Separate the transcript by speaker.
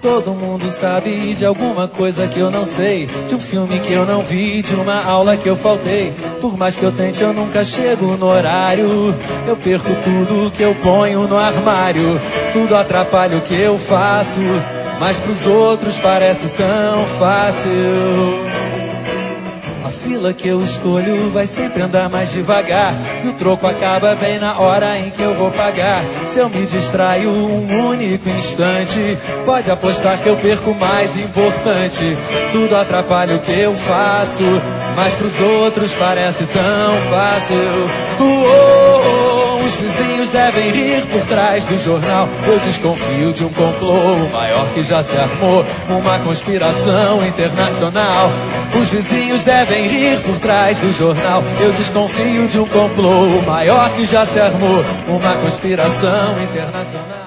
Speaker 1: Todo mundo sabe de alguma coisa que eu não sei, de um filme que eu não vi, de uma aula que eu faltei. Por mais que eu tente, eu nunca chego no horário. Eu perco tudo que eu ponho no armário. Tudo atrapalha o que eu faço, mas pros outros parece tão fácil. A fila que eu escolho vai sempre andar mais devagar, e o troco acaba bem na hora em que eu vou pagar. Se eu me distraio um único instante, pode apostar que eu perco o mais importante. Tudo atrapalha o que eu faço, mas pros outros parece tão fácil. Os vizinhos devem rir por trás do jornal. Eu desconfio de um complô maior que já se armou, uma conspiração internacional. Os vizinhos devem rir por trás do jornal. Eu desconfio de um complô maior que já se armou, uma conspiração internacional.